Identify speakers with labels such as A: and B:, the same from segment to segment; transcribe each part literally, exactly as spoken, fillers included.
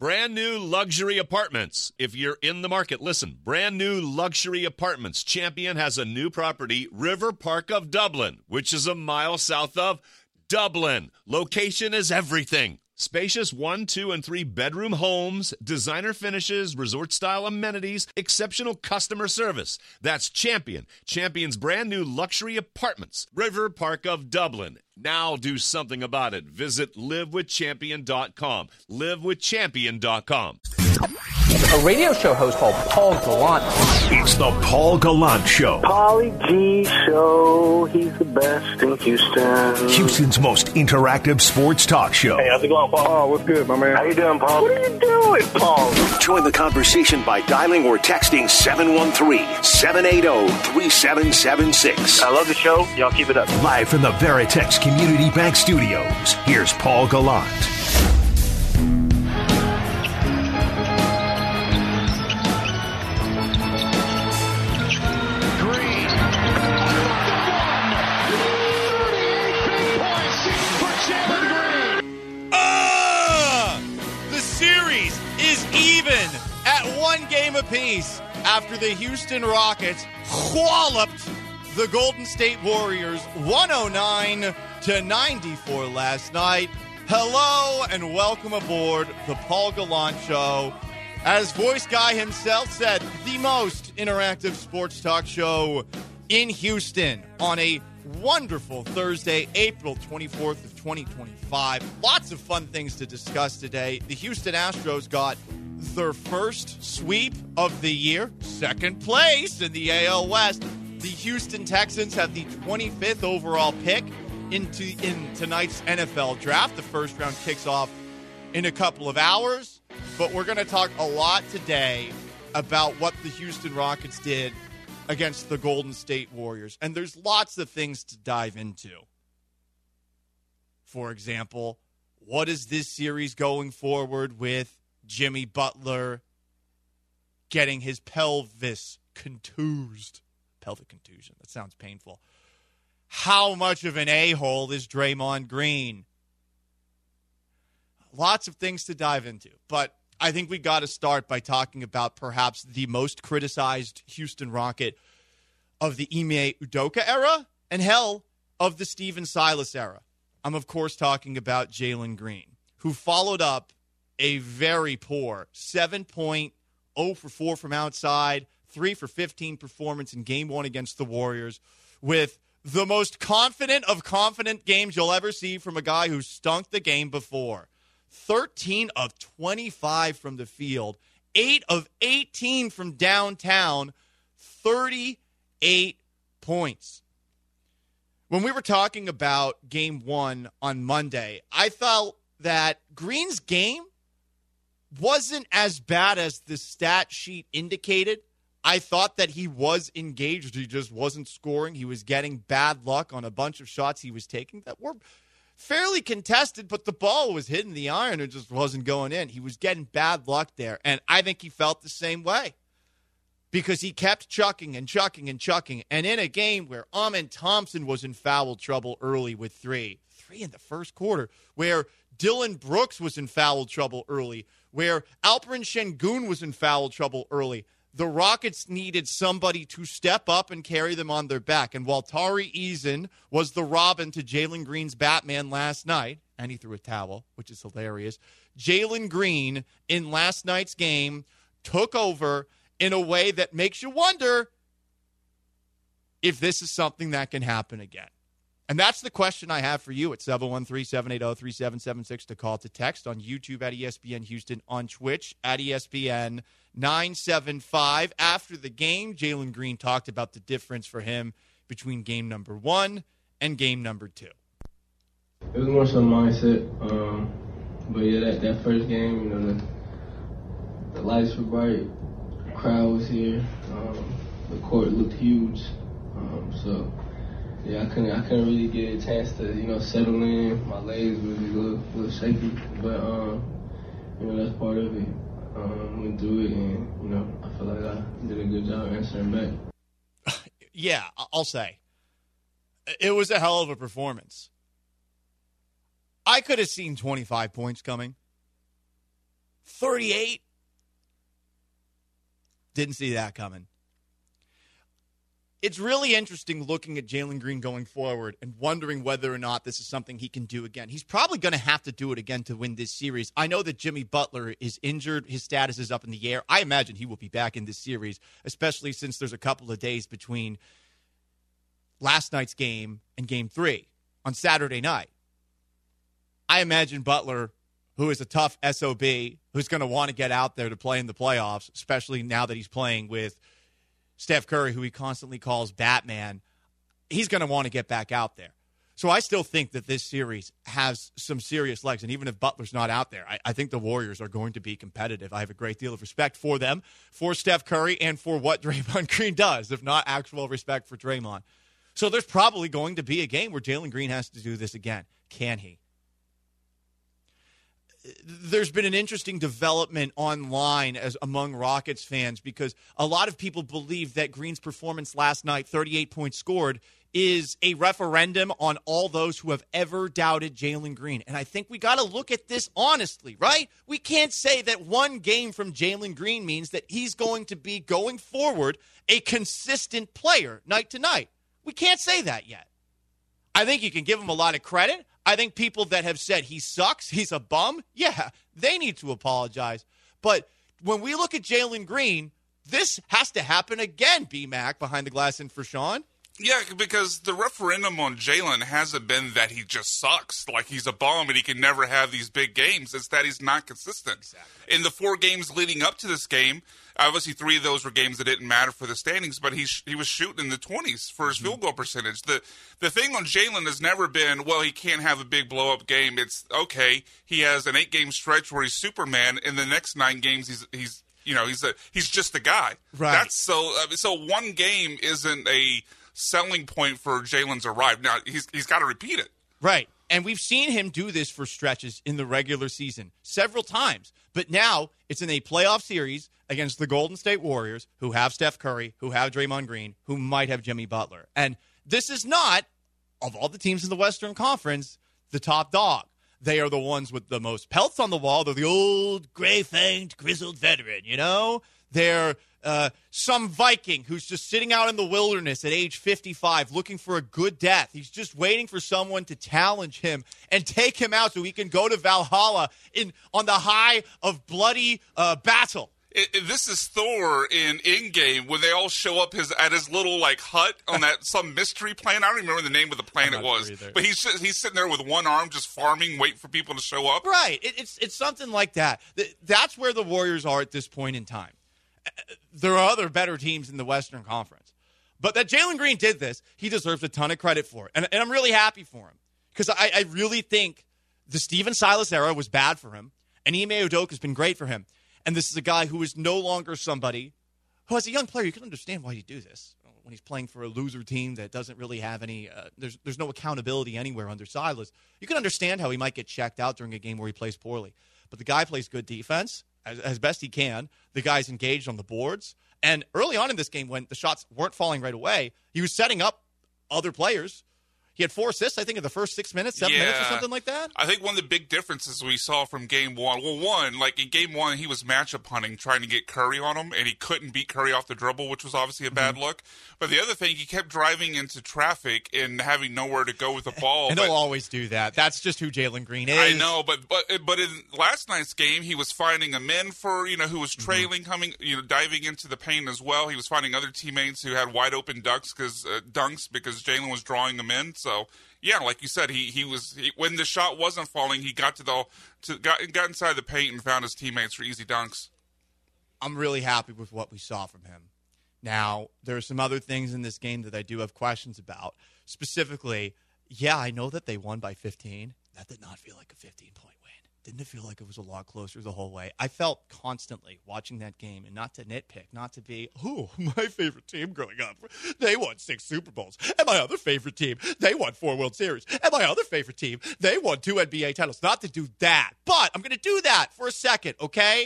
A: Brand new luxury apartments. If you're in the market, listen. Brand new luxury apartments. Champion has a new property, River Park of Dublin, which is a mile south of Dublin. Location is everything. Spacious one, two, and three bedroom homes, designer finishes, resort-style amenities, exceptional customer service. That's Champion. Champion's brand new luxury apartments. River Park of Dublin. Now do something about it. Visit live with champion dot com. live with champion dot com.
B: A radio show host called Paul Gallant.
C: It's the Paul Gallant Show.
D: Paulie G Show. He's the best in Houston.
C: Houston's most interactive sports talk show.
D: Hey, how's it going, Paul?
E: Oh, what's good, my man?
D: How you doing, Paul? What are you doing, Paul?
C: Join the conversation by dialing or texting seven one three, seven eight zero, three seven seven six.
D: I love the show. Y'all keep it up.
C: Live from the Veritex Community Bank Studios, here's Paul Gallant.
F: One game apiece after the Houston Rockets walloped the Golden State Warriors one oh nine to ninety-four last night. Hello and welcome aboard the Paul Gallant Show. As voice guy himself said, the most interactive sports talk show in Houston on a wonderful Thursday, April twenty-fourth of twenty twenty-five. Lots of fun things to discuss today. The Houston Astros got their first sweep of the year, second place in the A L West. The Houston Texans have the twenty-fifth overall pick into in tonight's N F L draft. The first round kicks off in a couple of hours, but we're going to talk a lot today about what the Houston Rockets did against the Golden State Warriors. And there's lots of things to dive into. For example, what is this series going forward with Jimmy Butler getting his pelvis contused? Pelvic contusion. That sounds painful. How much of an a-hole is Draymond Green? Lots of things to dive into. But I think we got to start by talking about perhaps the most criticized Houston Rocket of the Ime Udoka era and, hell, of the Stephen Silas era. I'm, of course, talking about Jalen Green, who followed up a very poor seven point oh for four from outside, three for fifteen performance in game one against the Warriors with the most confident of confident games you'll ever see from a guy who stunk the game before. thirteen of twenty-five from the field, eight of eighteen from downtown, thirty-eight points. When we were talking about game one on Monday, I felt that Green's game wasn't as bad as the stat sheet indicated. I thought that he was engaged. He just wasn't scoring. He was getting bad luck on a bunch of shots he was taking that were fairly contested, but the ball was hitting the iron and just wasn't going in. He was getting bad luck there, and I think he felt the same way because he kept chucking and chucking and chucking. And in a game where Amen Thompson was in foul trouble early with three, three in the first quarter, where Dylan Brooks was in foul trouble early, where Alperen Şengün was in foul trouble early, the Rockets needed somebody to step up and carry them on their back. And while Tari Eason was the Robin to Jalen Green's Batman last night, and he threw a towel, which is hilarious, Jalen Green in last night's game took over in a way that makes you wonder if this is something that can happen again. And that's the question I have for you at seven one three, seven eight zero, three seven seven six to call, to text, on YouTube at E S P N Houston, on Twitch at E S P N nine seven five. After the game, Jalen Green talked about the difference for him between game number one and game number two.
G: It was more so mindset. Um, but yeah, that, that first game, you know, the, the lights were bright, the crowd was here, um, the court looked huge. Um, so, yeah, I couldn't I couldn't really get a chance to, you know, settle in. My legs was a little, a little shaky, but, um, you know, that's part of it. Um, went through it, and, you know, I feel like I did a good job answering back.
F: Yeah, I'll say. It was a hell of a performance. I could have seen twenty-five points coming. thirty-eight. Didn't see that coming. It's really interesting looking at Jalen Green going forward and wondering whether or not this is something he can do again. He's probably going to have to do it again to win this series. I know that Jimmy Butler is injured. His status is up in the air. I imagine he will be back in this series, especially since there's a couple of days between last night's game and game three on Saturday night. I imagine Butler, who is a tough S O B, who's going to want to get out there to play in the playoffs, especially now that he's playing with Steph Curry, who he constantly calls Batman, he's going to want to get back out there. So I still think that this series has some serious legs, and even if Butler's not out there, I, I think the Warriors are going to be competitive. I have a great deal of respect for them, for Steph Curry, and for what Draymond Green does, if not actual respect for Draymond. So there's probably going to be a game where Jalen Green has to do this again. Can he? There's been an interesting development online as among Rockets fans because a lot of people believe that Green's performance last night, thirty-eight points scored, is a referendum on all those who have ever doubted Jalen Green. And I think we got to look at this honestly, right? We can't say that one game from Jalen Green means that he's going to be, going forward, a consistent player night to night. We can't say that yet. I think you can give him a lot of credit. I think people that have said he sucks, he's a bum, yeah, they need to apologize. But when we look at Jalen Green, this has to happen again, B-Mac, behind the glass and for Sean.
E: Yeah, because the referendum on Jalen hasn't been that he just sucks, like he's a bum and he can never have these big games. It's that he's not consistent. Exactly. In the four games leading up to this game, obviously three of those were games that didn't matter for the standings, but he sh- he was shooting in the twenties for his mm-hmm. field goal percentage. The the thing on Jalen has never been, well, he can't have a big blow-up game. It's, okay, he has an eight-game stretch where he's Superman. In the next nine games, he's he's you know he's a he's just a guy.
F: Right.
E: That's so I mean, so one game isn't a selling point for Jalen's arrive. Now, he's he's got to repeat it.
F: Right. And we've seen him do this for stretches in the regular season several times. But now it's in a playoff series against the Golden State Warriors, who have Steph Curry, who have Draymond Green, who might have Jimmy Butler. And this is not, of all the teams in the Western Conference, the top dog. They are the ones with the most pelts on the wall. They're the old, gray-fanged, grizzled veteran, you know? They're uh, some Viking who's just sitting out in the wilderness at age fifty-five looking for a good death. He's just waiting for someone to challenge him and take him out so he can go to Valhalla in on the high of bloody uh, battle.
E: It, it, this is Thor in Endgame when they all show up his at his little like hut on that some mystery planet. I don't even remember the name of the planet was, sure but he's just, he's sitting there with one arm just farming, waiting for people to show up.
F: Right. It, it's it's something like that. That's where the Warriors are at this point in time. There are other better teams in the Western Conference, but that Jalen Green did this, he deserves a ton of credit for it, and, and I'm really happy for him because I, I really think the Stephen Silas era was bad for him, and Ime Udoka has been great for him. And this is a guy who is no longer somebody who, as a young player, you can understand why you do this. When he's playing for a loser team that doesn't really have any, uh, there's there's no accountability anywhere under Silas. You can understand how he might get checked out during a game where he plays poorly. But the guy plays good defense as, as best he can. The guy's engaged on the boards. And early on in this game, when the shots weren't falling right away, he was setting up other players. He had four assists, I think, in the first six minutes, seven
E: yeah.
F: minutes or something like that.
E: I think one of the big differences we saw from game one, well, one, like in game one, he was matchup hunting, trying to get Curry on him, and he couldn't beat Curry off the dribble, which was obviously a bad mm-hmm. look. But the other thing, he kept driving into traffic and having nowhere to go with the ball.
F: And
E: but,
F: he'll always do that. That's just who Jalen Green is.
E: I know, but but but in last night's game, he was finding a men for, you know, who was trailing, mm-hmm. coming, you know, diving into the paint as well. He was finding other teammates who had wide open dunks because uh, dunks because Jalen was drawing them in. So. Yeah, like you said, he he was he, when the shot wasn't falling, he got to the to got got inside the paint and found his teammates for easy dunks.
F: I'm really happy with what we saw from him. Now, there are some other things in this game that I do have questions about. Specifically, yeah, I know that they won by fifteen. That did not feel like a fifteen-point win. Didn't it feel like it was a lot closer the whole way? I felt constantly watching that game, and not to nitpick, not to be, oh, my favorite team growing up, they won six Super Bowls. And my other favorite team, they won four World Series. And my other favorite team, they won two N B A titles. Not to do that, but I'm going to do that for a second, okay?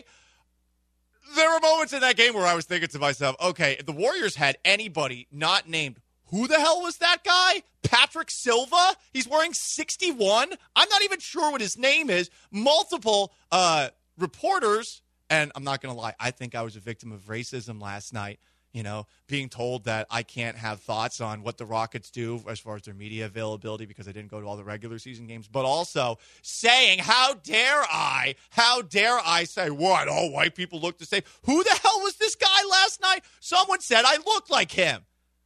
F: There were moments in that game where I was thinking to myself, okay, if the Warriors had anybody not named, who the hell was that guy? Patrick Silva? He's wearing sixty-one? I'm not even sure what his name is. Multiple uh, reporters, and I'm not going to lie, I think I was a victim of racism last night, you know, being told that I can't have thoughts on what the Rockets do as far as their media availability because I didn't go to all the regular season games, but also saying, how dare I, how dare I say, what, all white people look the same? Who the hell was this guy last night? Someone said I looked like him.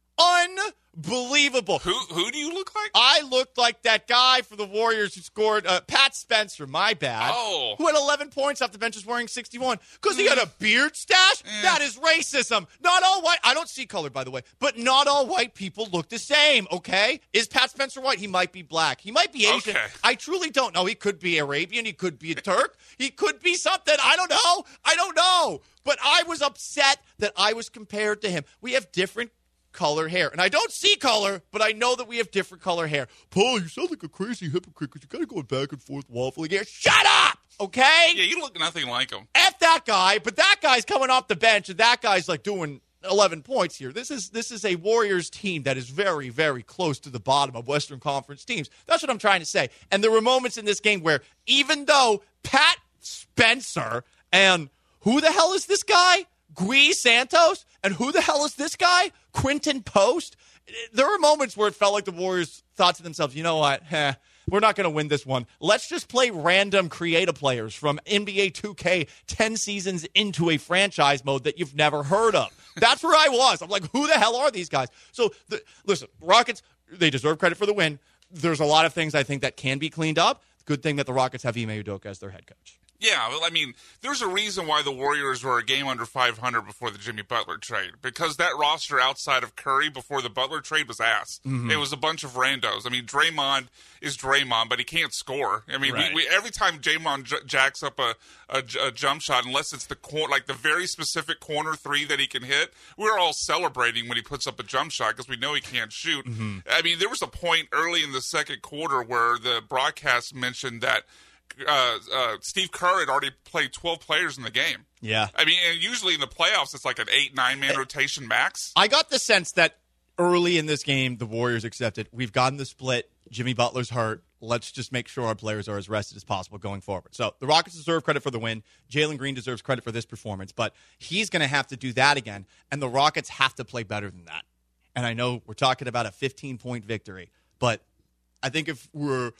F: Unbelievable.
E: Who who do you look like?
F: I looked like that guy for the Warriors who scored, uh, Pat Spencer, my bad,
E: oh.
F: who had eleven points off the bench, was wearing sixty-one because he had a beard stash?
E: Mm.
F: That is racism. Not all white. I don't see color, by the way, but not all white people look the same, okay? Is Pat Spencer white? He might be black. He might be Asian.
E: Okay.
F: I truly don't know. He could be Arabian. He could be a Turk. He could be something. I don't know. I don't know. But I was upset that I was compared to him. We have different color hair. And I don't see color, but I know that we have different color hair. Paul, you sound like a crazy hypocrite because you're kind of going back and forth waffling here. Shut up! Okay?
E: Yeah, you look nothing like him.
F: F that guy, but that guy's coming off the bench, and that guy's like doing eleven points here. This is this is a Warriors team that is very, very close to the bottom of Western Conference teams. That's what I'm trying to say. And there were moments in this game where even though Pat Spencer and who the hell is this guy? Gui Santos? And who the hell is this guy? Quinton Post? There were moments where it felt like the Warriors thought to themselves, you know what? Heh, we're not going to win this one. Let's just play random creative players from N B A two K ten seasons into a franchise mode that you've never heard of. That's where I was. I'm like, who the hell are these guys? So, the, listen, Rockets, they deserve credit for the win. There's a lot of things I think that can be cleaned up. Good thing that the Rockets have Ime Udoka as their head coach.
E: Yeah, well, I mean, there's a reason why the Warriors were a game under five hundred before the Jimmy Butler trade. Because that roster outside of Curry before the Butler trade was ass. Mm-hmm. It was a bunch of randos. I mean, Draymond is Draymond, but he can't score. I mean, right. we, we, every time Draymond j- jacks up a, a, a jump shot, unless it's the cor- like the very specific corner three that he can hit, we're all celebrating when he puts up a jump shot because we know he can't shoot. Mm-hmm. I mean, there was a point early in the second quarter where the broadcast mentioned that Uh, uh, Steve Kerr had already played twelve players in the game.
F: Yeah.
E: I mean, and usually in the playoffs, it's like an eight, nine-man rotation max.
F: I got the sense that early in this game, the Warriors accepted, we've gotten the split. Jimmy Butler's hurt. Let's just make sure our players are as rested as possible going forward. So the Rockets deserve credit for the win. Jalen Green deserves credit for this performance, but he's going to have to do that again, and the Rockets have to play better than that. And I know we're talking about a fifteen-point victory, but I think if we're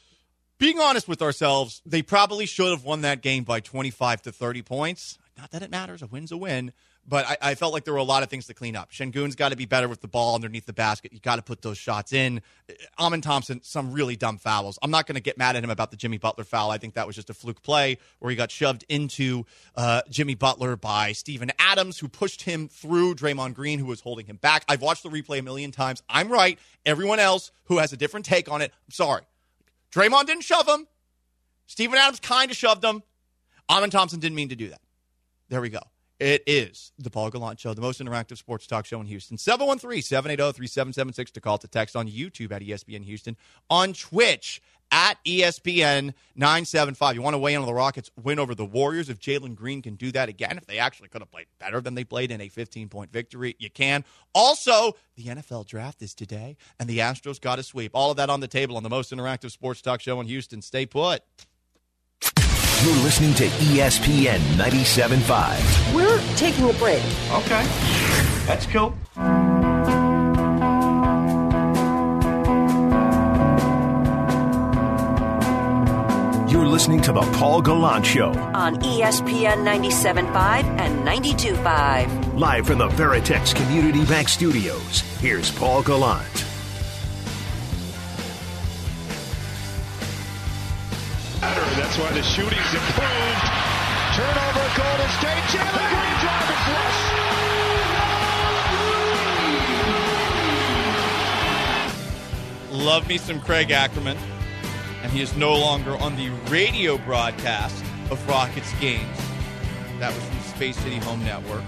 F: being honest with ourselves, they probably should have won that game by twenty-five to thirty points. Not that it matters. A win's a win. But I, I felt like there were a lot of things to clean up. Şengün's got to be better with the ball underneath the basket. You got to put those shots in. Amen Thompson, some really dumb fouls. I'm not going to get mad at him about the Jimmy Butler foul. I think that was just a fluke play where he got shoved into uh, Jimmy Butler by Steven Adams, who pushed him through Draymond Green, who was holding him back. I've watched the replay a million times. I'm right. Everyone else who has a different take on it, I'm sorry. Draymond didn't shove him. Steven Adams kind of shoved him. Amen Thompson didn't mean to do that. There we go. It is the Paul Gallant Show, the most interactive sports talk show in Houston. seven one three, seven eight zero, three seven seven six to call, to text on YouTube at E S P N Houston, on Twitch at E S P N nine seven five. You want to weigh in on the Rockets' win over the Warriors? If Jalen Green can do that again, if they actually could have played better than they played in a fifteen-point victory, you can. Also, the N F L draft is today, and the Astros got a sweep. All of that on the table on the most interactive sports talk show in Houston. Stay put.
C: You're listening to E S P N ninety-seven point five.
H: We're taking a break.
B: Okay. That's cool.
C: You're listening to the Paul Gallant Show
H: On E S P N ninety-seven point five and ninety-two point five.
C: Live from the Veritex Community Bank Studios. Here's Paul Gallant.
I: That's why the shooting's improved. Turnover at Golden State. Jalen Green driving flush.
F: Love me some Craig Ackerman. And he is no longer on the radio broadcast of Rockets games. That was from Space City Home Network.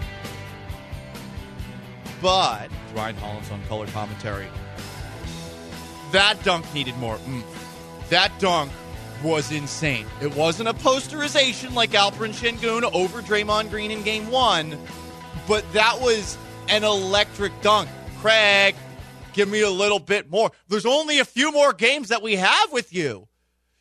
F: But Ryan Hollins on color commentary. That dunk needed more oomph. That dunk was insane. It wasn't a posterization like Alperen Şengün over Draymond Green in game one, but that was an electric dunk. Craig, give me a little bit more. There's only a few more games that we have with you.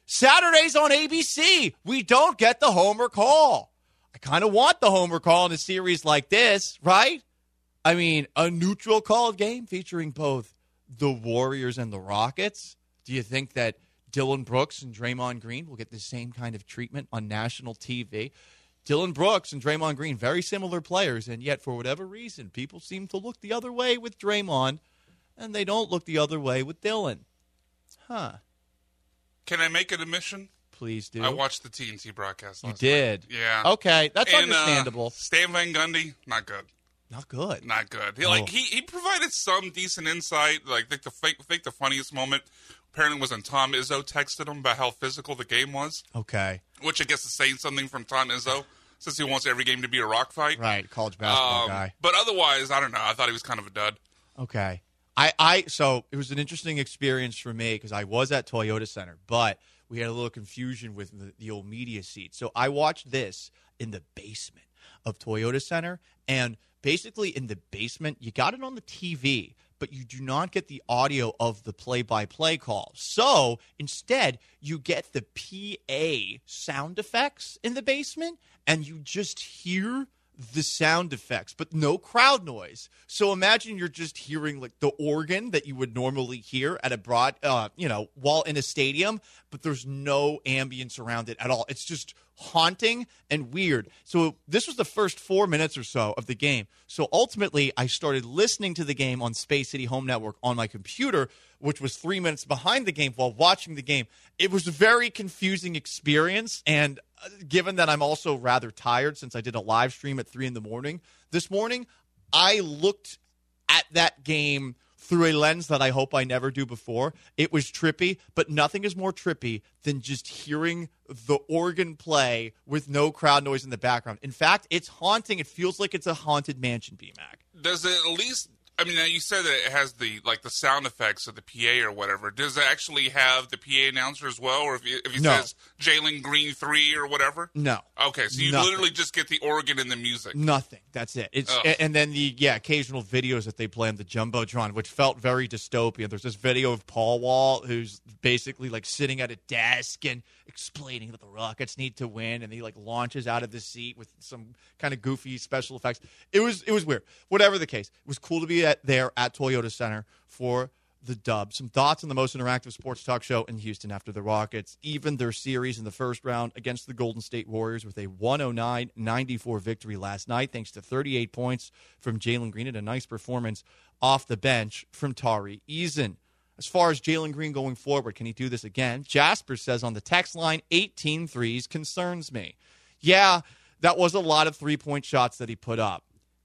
F: Saturdays on A B C, we don't get the homer call. I kind of want the homer call in a series like this, right? I mean, a neutral call game featuring both the Warriors and the Rockets. Do you think that Dillon Brooks and Draymond Green will get the same kind of treatment on national T V? Dillon Brooks and Draymond Green, very similar players, and yet for whatever reason, people seem to look the other way with Draymond, and they don't look the other way with Dillon. Huh.
E: Can I make an admission?
F: Please do.
E: I watched the T N T broadcast last
F: You did?
E: night. Yeah.
F: Okay, that's
E: and,
F: understandable.
E: Uh, Stan Van Gundy, not good.
F: Not good.
E: Not good. He,
F: Oh.
E: Like he, he provided some decent insight. Like I think the fake, think the funniest moment apparently was when Tom Izzo texted him about how physical the game was.
F: Okay.
E: Which I guess is saying something from Tom Izzo, since he wants every game to be a rock fight.
F: Right, college basketball
E: Um,
F: guy.
E: But otherwise, I don't know. I thought he was kind of a dud.
F: Okay. I, I so it was an interesting experience for me because I was at Toyota Center, but we had a little confusion with the, the old media seat. So I watched this in the basement of Toyota Center, and basically in the basement, you got it on the T V, but you do not get the audio of the play-by-play call. So instead, you get the P A sound effects in the basement, and you just hear the sound effects, but no crowd noise. So imagine you're just hearing like the organ that you would normally hear at a broad, uh, you know, while in a stadium, but there's no ambience around it at all. It's just haunting and weird. So this was the first four minutes or so of the game. So ultimately, I started listening to the game on Space City Home Network on my computer, which was three minutes behind the game while watching the game. It was a very confusing experience, and given that I'm also rather tired since I did a live stream at three in the morning this morning, I looked at that game through a lens that I hope I never do before. It was trippy, but nothing is more trippy than just hearing the organ play with no crowd noise in the background. In fact, it's haunting. It feels like it's a haunted mansion, B-Mac.
E: Does it at least? I mean, now you said that it has the like the sound effects of the P A or whatever. Does it actually have the P A announcer as well, or if he, if he
F: No.
E: says Jalen Green three or whatever?
F: No.
E: Okay, so you
F: Nothing.
E: literally just get the organ and the music.
F: Nothing. That's it. It's
E: Ugh.
F: and then the yeah occasional videos that they play on the Jumbotron, which felt very dystopian. There's this video of Paul Wall who's basically like sitting at a desk and explaining that the Rockets need to win, and he like launches out of the seat with some kind of goofy special effects. It was it was weird. Whatever the case, it was cool to be at there at Toyota Center for the dub. Some thoughts on the most interactive sports talk show in Houston after the Rockets even their series in the first round against the Golden State Warriors with a one oh nine ninety-four victory last night, thanks to thirty-eight points from Jalen Green and a nice performance off the bench from Tari Eason. As far as Jalen Green going forward, can he do this again? Jasper says on the text line, eighteen threes concerns me. Yeah, that was a lot of three-point shots that he put up.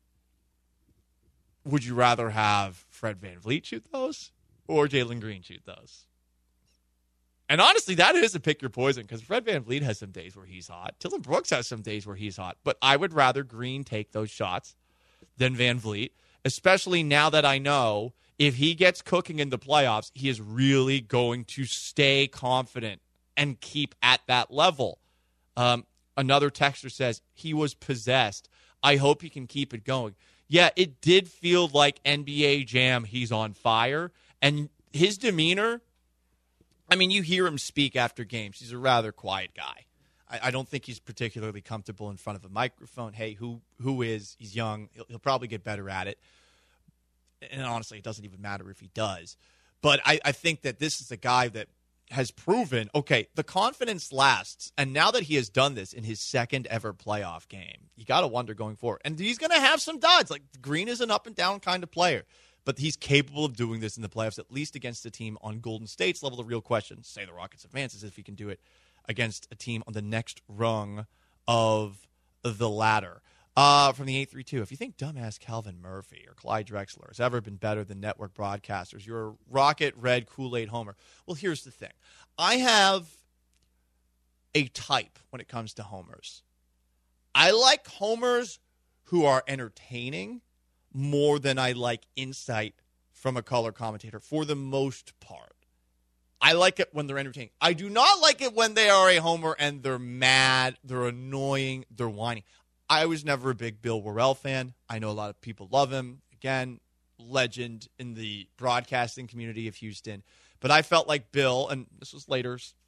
F: Would you rather have Fred VanVleet shoot those or Jalen Green shoot those? And honestly, that is a pick your poison because Fred VanVleet has some days where he's hot. Dillon Brooks has some days where he's hot. But I would rather Green take those shots than VanVleet, especially now that I know if he gets cooking in the playoffs, he is really going to stay confident and keep at that level. Um, another texter says he was possessed. I hope he can keep it going. Yeah, it did feel like N B A Jam, he's on fire. And his demeanor, I mean, you hear him speak after games. He's a rather quiet guy. I, I don't think he's particularly comfortable in front of a microphone. Hey, who who is? He's young. He'll, he'll probably get better at it. And honestly, it doesn't even matter if he does. But I, I think that this is a guy that has proven, okay, the confidence lasts. And now that he has done this in his second ever playoff game, you got to wonder going forward. And he's going to have some duds. Like, Green is an up and down kind of player. But he's capable of doing this in the playoffs, at least against a team on Golden State's level. The real question, say the Rockets advances, if he can do it against a team on the next rung of the ladder. Uh, from the eight three two, if you think dumbass Calvin Murphy or Clyde Drexler has ever been better than network broadcasters, you're a Rocket Red Kool-Aid homer. Well, here's the thing. I have a type when it comes to homers. I like homers who are entertaining more than I like insight from a color commentator for the most part. I like it when they're entertaining. I do not like it when they are a homer and they're mad, they're annoying, they're whining. I was never a big Bill Worrell fan. I know a lot of people love him. Again, legend in the broadcasting community of Houston. But I felt like Bill, and this was later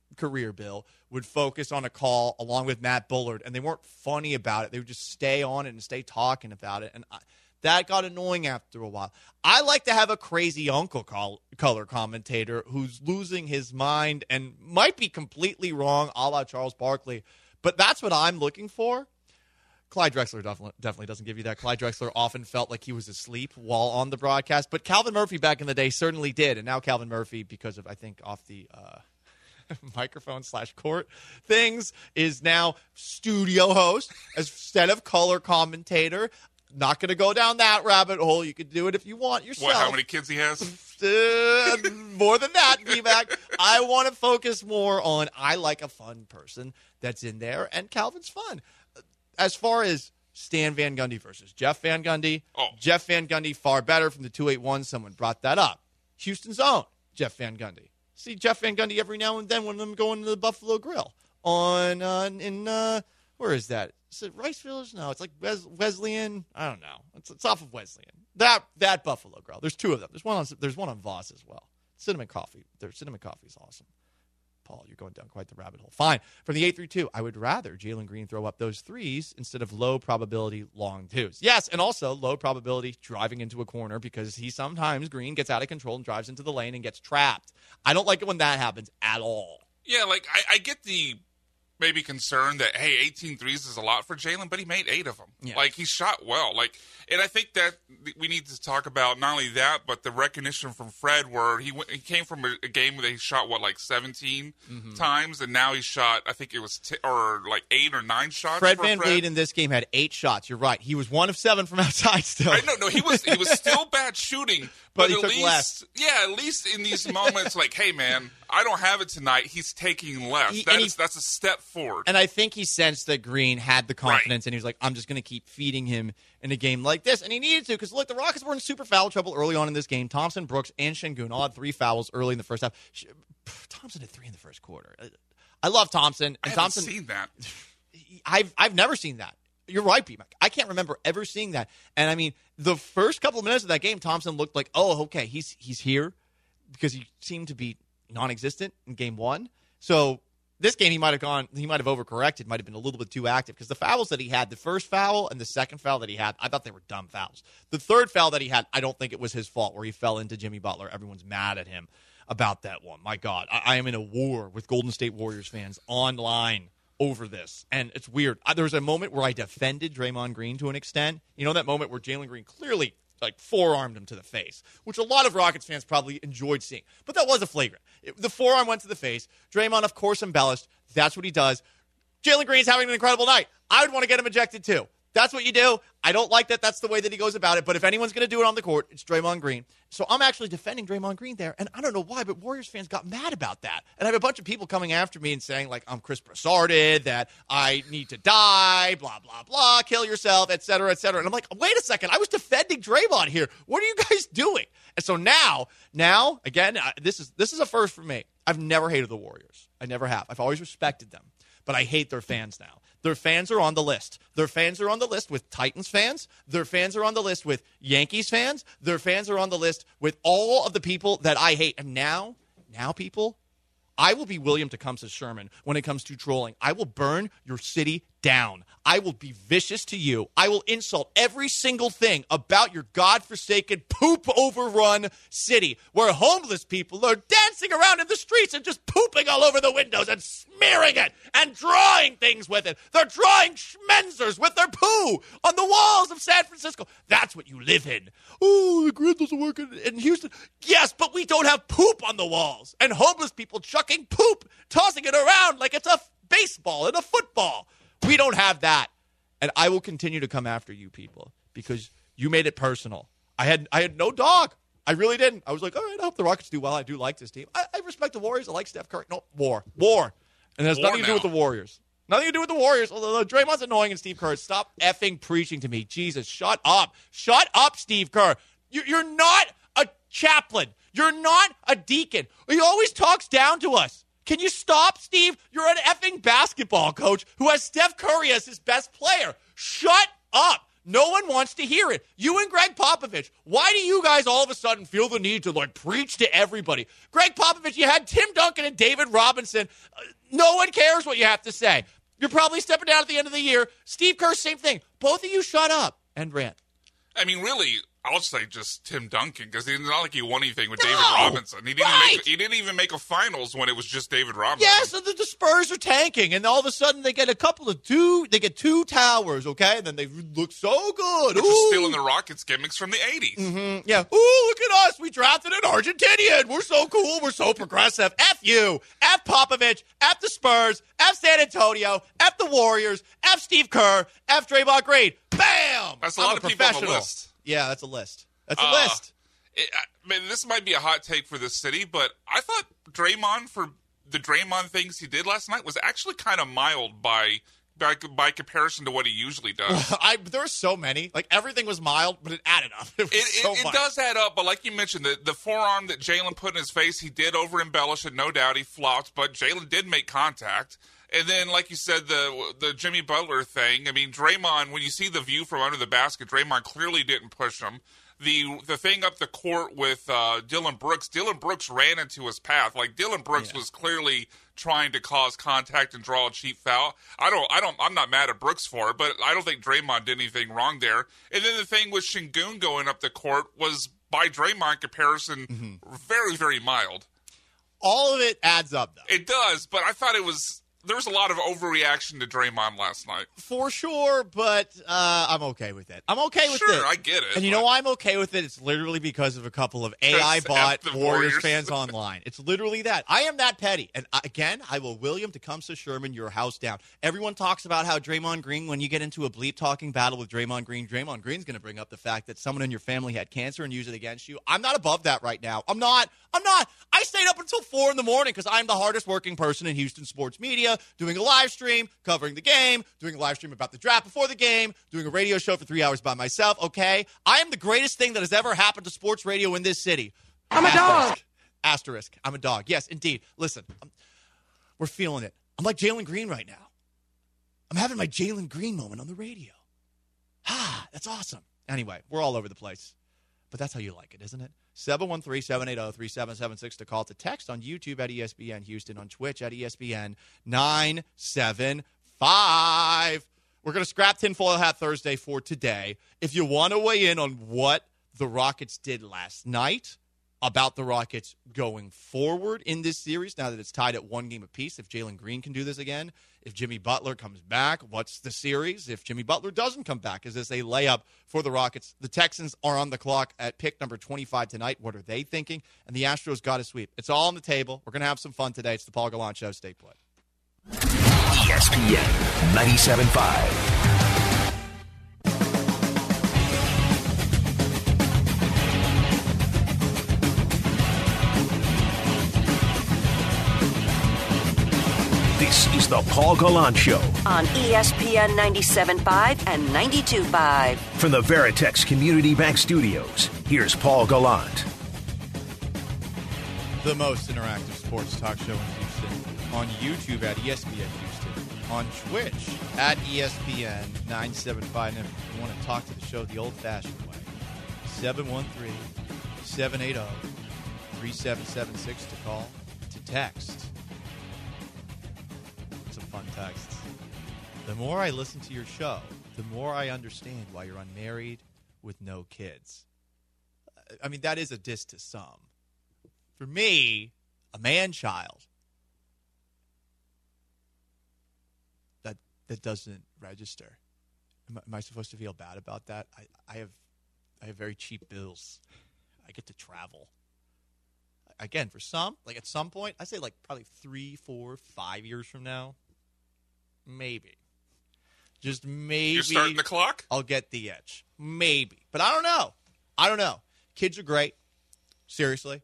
F: career, Bill, would focus on a call along with Matt Bullard, and they weren't funny about it. They would just stay on it and stay talking about it, and I, that got annoying after a while. I like to have a crazy uncle call, color commentator who's losing his mind and might be completely wrong, a la Charles Barkley, but that's what I'm looking for. Clyde Drexler definitely, definitely doesn't give you that. Clyde Drexler often felt like he was asleep while on the broadcast, but Calvin Murphy back in the day certainly did, and now Calvin Murphy, because of, I think, off the uh, microphone slash court things, is now studio host instead of color commentator. Not going to go down that rabbit hole. You can do it if you want yourself.
E: What, how many kids he has?
F: Uh, more than that, V-Mac. I want to focus more on I like a fun person that's in there, and Calvin's fun. As far as Stan Van Gundy versus Jeff Van Gundy,
E: oh.
F: Jeff Van Gundy far better from the two eighty-one. Someone brought that up. Houston's own Jeff Van Gundy. See Jeff Van Gundy every now and then when I'm going to the Buffalo Grill on uh, in uh, where is that? Is it Rice Village? No, it's like Wes- Wesleyan. I don't know. It's, it's off of Wesleyan. That that Buffalo Grill. There's two of them. There's one on there's one on Voss as well. Cinnamon coffee. Their cinnamon coffee is awesome. Paul, you're going down quite the rabbit hole. Fine. From the eight three two, I would rather Jalen Green throw up those threes instead of low probability long twos. Yes, and also low probability driving into a corner because he sometimes, Green, gets out of control and drives into the lane and gets trapped. I don't like it when that happens at all.
E: Yeah, like, I, I get the maybe concern that, hey, eighteen threes is a lot for Jalen, but he made eight of them.
F: Yeah.
E: Like, he shot well. Like, and I think that we need to talk about not only that, but the recognition from Fred where he went, he came from a, a game where he shot, what, like seventeen mm-hmm. times, and now he shot, I think it was, t- or like eight or nine shots.
F: Fred
E: for
F: Van
E: Fred.
F: Vliet in this game had eight shots. You're right. He was one of seven from outside still.
E: I know, no, he was he was still bad shooting,
F: but,
E: but,
F: he
E: at
F: took
E: least,
F: less.
E: yeah, at least in these moments, like, hey, man, I don't have it tonight. He's taking less.
F: He,
E: that
F: he,
E: is, that's a step forward.
F: And I think he sensed that Green had the confidence,
E: right.
F: and he was like, I'm just going to keep feeding him in a game like this. And he needed to, because, look, the Rockets were in super foul trouble early on in this game. Thompson, Brooks, and Şengün all had three fouls early in the first half. Thompson had three in the first quarter. I love Thompson. And
E: I haven't
F: Thompson,
E: seen that.
F: I've, I've never seen that. You're right, B-Mac. I can't remember ever seeing that. And, I mean, the first couple of minutes of that game, Thompson looked like, oh, okay, he's he's here, because he seemed to be non-existent in game one. So this game he might have gone, he might have overcorrected, might have been a little bit too active, because the fouls that he had, the first foul and the second foul that he had, I thought they were dumb fouls. The third foul that he had, I don't think it was his fault, where he fell into Jimmy Butler. Everyone's mad at him about that one. My God, I, I am in a war with Golden State Warriors fans online over this. And it's weird. There was a moment where I defended Draymond Green to an extent. You know that moment where Jalen Green clearly like forearmed him to the face, which a lot of Rockets fans probably enjoyed seeing. But that was a flagrant. It, the forearm went to the face. Draymond, of course, embellished. That's what he does. Jalen Green's having an incredible night. I would want to get him ejected too. That's what you do. I don't like that that's the way that he goes about it, but if anyone's going to do it on the court, it's Draymond Green. So I'm actually defending Draymond Green there, and I don't know why, but Warriors fans got mad about that. And I have a bunch of people coming after me and saying, like, I'm Chris Broussarded, that I need to die, blah, blah, blah, kill yourself, et cetera, et cetera. And I'm like, wait a second, I was defending Draymond here. What are you guys doing? And so now, now, again, I, this is this is a first for me. I've never hated the Warriors. I never have. I've always respected them. But I hate their fans now. Their fans are on the list. Their fans are on the list with Titans fans. Their fans are on the list with Yankees fans. Their fans are on the list with all of the people that I hate. And now, now people, I will be William Tecumseh Sherman when it comes to trolling. I will burn your city down. I will be vicious to you. I will insult every single thing about your godforsaken, poop-overrun city where homeless people are dancing around in the streets and just pooping all over the windows and smearing it and drawing things with it. They're drawing schmenzers with their poo on the walls of San Francisco. That's what you live in. Oh, the grid doesn't work in, in Houston. Yes, but we don't have poop on the walls and homeless people chucking poop, tossing it around like it's a baseball and a football. We don't have that. And I will continue to come after you people because you made it personal. I had I had no dog. I really didn't. I was like, all right, I hope the Rockets do well. I do like this team. I, I respect the Warriors. I like Steph Curry. No, war. War. And it has
E: war
F: nothing to
E: now.
F: do with the Warriors. Nothing to do with the Warriors. Although Draymond's annoying and Steve Kerr. Stop effing preaching to me. Jesus, shut up. Shut up, Steve Kerr. You're, you're not a chaplain. You're not a deacon. He always talks down to us. Can you stop, Steve? You're an effing basketball coach who has Steph Curry as his best player. Shut up. No one wants to hear it. You and Greg Popovich, why do you guys all of a sudden feel the need to, like, preach to everybody? Greg Popovich, you had Tim Duncan and David Robinson. Uh, no one cares what you have to say. You're probably stepping down at the end of the year. Steve Kerr, same thing. Both of you shut up and rant.
E: I mean, really, I'll say just Tim Duncan, because it's not like he won anything with
F: No,
E: David Robinson. He didn't,
F: right.
E: make, he didn't even make a finals when it was just David Robinson.
F: Yes, and the, the Spurs are tanking, and all of a sudden they get a couple of two, they get two towers, okay? And then they look so good.
E: Which
F: Ooh.
E: was stealing the Rockets gimmicks from the eighties.
F: Mm-hmm. Yeah. Ooh, look at us. We drafted an Argentinian. We're so cool. We're so progressive. F you. F Popovich. F the Spurs. F San Antonio. F the Warriors. F Steve Kerr. F Draymond Green. Bam!
E: That's a
F: I'm
E: lot
F: a
E: of people on the
F: professional.
E: list.
F: Yeah, that's a list. That's a
E: Uh,
F: list.
E: It, I mean, this might be a hot take for this city, but I thought Draymond, for the Draymond things he did last night, was actually kind of mild by by, by comparison to what he usually does.
F: I, there were so many. Like, everything was mild, but it added up. It was
E: It,
F: so
E: it, it
F: much.
E: does add up, but like you mentioned, the, the forearm that Jalen put in his face, he did over embellish it. No doubt he flopped, but Jalen did make contact. And then, like you said, the the Jimmy Butler thing. I mean, Draymond, when you see the view from under the basket, Draymond clearly didn't push him. The the thing up the court with uh, Dylan Brooks, Dylan Brooks ran into his path. Like, Dylan Brooks
F: Yeah.
E: was clearly trying to cause contact and draw a cheap foul. I don't, I don't, I'm not mad at Brooks for it, but I don't think Draymond did anything wrong there. And then the thing with Şengün going up the court was, by Draymond comparison,
F: Mm-hmm.
E: very, very mild.
F: All of it adds up, though.
E: It does, but I thought it was, there was a lot of overreaction to Draymond last night.
F: For sure, but uh, I'm okay with it. I'm okay with
E: Sure,
F: it.
E: I get it,
F: And you
E: but-
F: know why I'm okay with it? It's literally because of a couple of A I
E: Because
F: bot
E: F the
F: Warriors
E: Warriors.
F: fans online. It's literally that. I am that petty. And I, again, I will William Tecumseh Sherman your house down. Everyone talks about how Draymond Green, when you get into a bleep talking battle with Draymond Green, Draymond Green's going to bring up the fact that someone in your family had cancer and use it against you. I'm not above that right now. I'm not. I'm not. I stayed up until four in the morning because I'm the hardest working person in Houston sports media, doing a live stream, covering the game, doing a live stream about the draft before the game, doing a radio show for three hours by myself, okay? I am the greatest thing that has ever happened to sports radio in this city.
B: I'm a dog.
F: Asterisk. I'm a dog. Yes, indeed. Listen, I'm, we're feeling it. I'm like Jalen Green right now. I'm having my Jalen Green moment on the radio. Ah, that's awesome. Anyway, we're all over the place. But that's how you like it, isn't it? seven one three, seven eight zero, three seven seven six to call, to text on YouTube at E S P N Houston, on Twitch at E S P N nine seven five. We're going to scrap Tinfoil Hat Thursday for today. If you want to weigh in on what the Rockets did last night, about the Rockets going forward in this series, now that it's tied at one game apiece, if Jalen Green can do this again, if Jimmy Butler comes back, what's the series? If Jimmy Butler doesn't come back, is this a layup for the Rockets? The Texans are on the clock at pick number twenty-five tonight. What are they thinking? And the Astros got a sweep. It's all on the table. We're going to have some fun today. It's the Paul Gallant Show. Stay put.
C: E S P N ninety-seven point five. This is the Paul Gallant Show
H: on E S P N ninety-seven point five and ninety-two point five.
C: from the Veritex Community Bank Studios. Here's Paul Gallant.
F: The most interactive sports talk show in Houston. On YouTube at E S P N Houston. On Twitch at E S P N nine seven five. And if you want to talk to the show the old-fashioned way, seven one three, seven eight zero, three seven seven six to call, to text. Some fun texts. The more I listen to your show, the more I understand why you're unmarried with no kids. I mean, that is a diss to some. For me, a man-child, that that doesn't register. Am, am I supposed to feel bad about that? I, I have I have very cheap bills. I get to travel. Again, for some, like at some point, I say like probably three, four, five years from now, maybe. Just maybe.
E: You're starting the clock?
F: I'll get the itch. Maybe. But I don't know. I don't know. Kids are great. Seriously.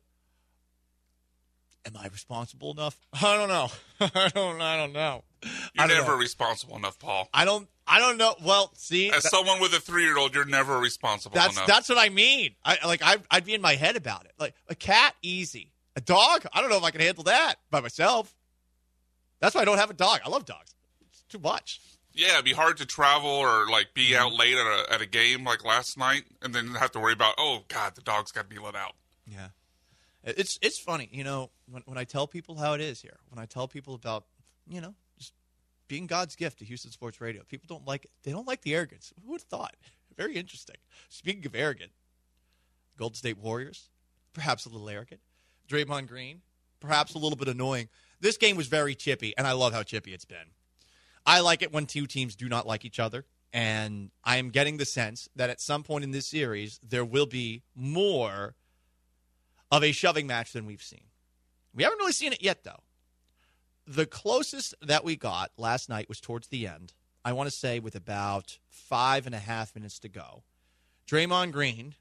F: Am I responsible enough? I don't know. I don't I don't know.
E: You're
F: I don't
E: never
F: know.
E: responsible enough, Paul.
F: I don't I don't know. Well, see,
E: As
F: that-
E: someone with a three-year-old, you're never responsible
F: that's
E: enough.
F: that's what I mean. I like I I'd be in my head about it. Like a cat, easy. A dog, I don't know if I can handle that by myself. That's why I don't have a dog. I love dogs. It's too much.
E: Yeah, it'd be hard to travel or like be
F: Mm-hmm.
E: out late at a at a game like last night, and then have to worry about, oh God, the dog's got to be let out.
F: Yeah, it's it's funny, you know, when when I tell people how it is here, when I tell people about, you know, just being God's gift to Houston Sports Radio, people don't like it. They don't like the arrogance. Who would have thought? Very interesting. Speaking of arrogant, Golden State Warriors, perhaps a little arrogant. Draymond Green, perhaps a little bit annoying. This game was very chippy, and I love how chippy it's been. I like it when two teams do not like each other, and I am getting the sense that at some point in this series, there will be more of a shoving match than we've seen. We haven't really seen it yet, though. The closest that we got last night was towards the end. I want to say with about five and a half minutes to go. Draymond Green,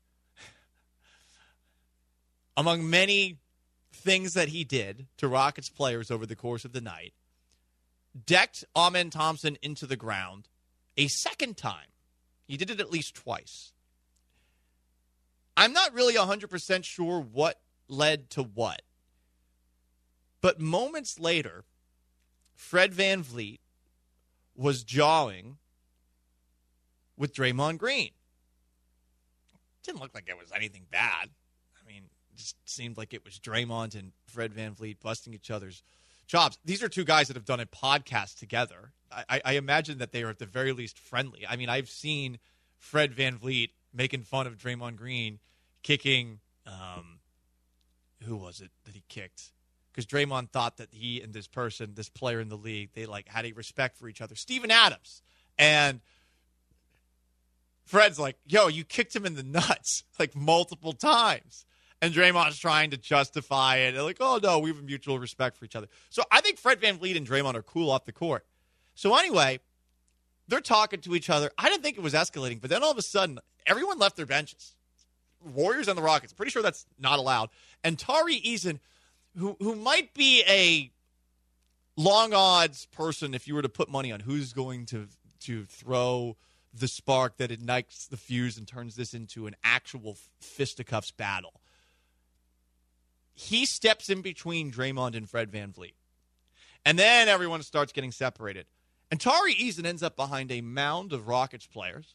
F: among many things that he did to Rockets players over the course of the night, decked Amen Thompson into the ground a second time. He did it at least twice. I'm not really one hundred percent sure what led to what. But moments later, Fred VanVleet was jawing with Draymond Green. Didn't look like it was anything bad. I mean, it just seemed like it was Draymond and Fred VanVleet busting each other's chops. These are two guys that have done a podcast together. I, I imagine that they are at the very least friendly. I mean, I've seen Fred VanVleet making fun of Draymond Green kicking, um, who was it that he kicked? Because Draymond thought that he and this person, this player in the league, they like had a respect for each other. Steven Adams. And Fred's like, yo, you kicked him in the nuts like multiple times. And Draymond's trying to justify it. They're like, oh, no, we have a mutual respect for each other. So I think Fred VanVleet and Draymond are cool off the court. So anyway, they're talking to each other. I didn't think it was escalating, but then all of a sudden, everyone left their benches. Warriors and the Rockets. Pretty sure that's not allowed. And Tari Eason, who who might be a long odds person if you were to put money on who's going to to throw the spark that ignites the fuse and turns this into an actual fisticuffs battle. He steps in between Draymond and Fred VanVleet. And then everyone starts getting separated. And Tari Eason ends up behind a mound of Rockets players.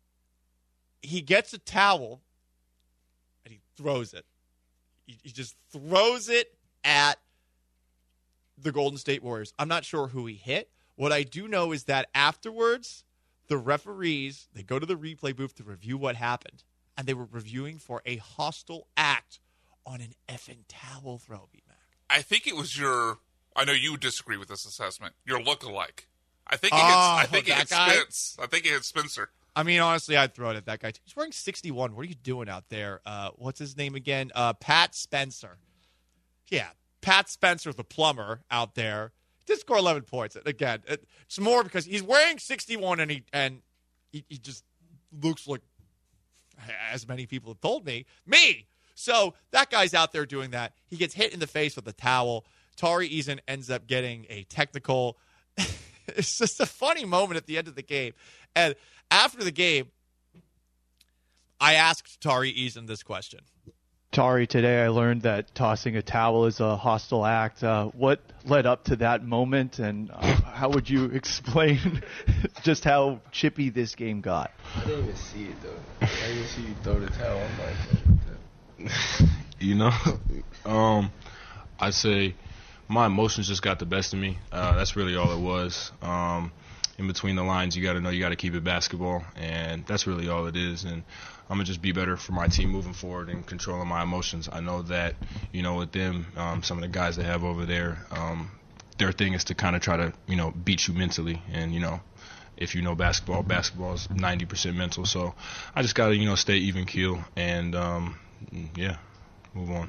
F: He gets a towel and he throws it. He, he just throws it at the Golden State Warriors. I'm not sure who he hit. What I do know is that afterwards, the referees, they go to the replay booth to review what happened. And they were reviewing for a hostile act on an effing towel throw, B-Mac.
E: I think it was your, I know you disagree with this assessment, your look-alike. I think it
F: Oh,
E: hits, I think it
F: that
E: hit
F: guy?
E: Spence. I think it hit Spencer.
F: I mean, honestly, I'd throw it at that guy. He's wearing sixty-one. What are you doing out there? Uh, what's his name again? Uh, Pat Spencer. Yeah, Pat Spencer, the plumber out there. He did score eleven points. Again, it's more because he's wearing sixty-one and he and he, he just looks like, as many people have told me, me. So that guy's out there doing that. He gets hit in the face with a towel. Tari Eason ends up getting a technical. It's just a funny moment at the end of the game. And after the game, I asked Tari Eason this question.
J: Tari, today I learned that tossing a towel is a hostile act. Uh, what led up to that moment, and uh, how would you explain just how chippy this game got?
G: I didn't even see it, though. I didn't see you throw the towel. I'm like,
K: you know, um, I'd say my emotions just got the best of me. Uh, that's really all it was. Um, in between the lines, you got to know you got to keep it basketball, and that's really all it is. And I'm going to just be better for my team moving forward and controlling my emotions. I know that, you know, with them, um, some of the guys they have over there, um, their thing is to kind of try to, you know, beat you mentally. And, you know, if you know basketball, basketball is ninety percent mental. So I just got to, you know, stay even keel and, um, yeah, move on.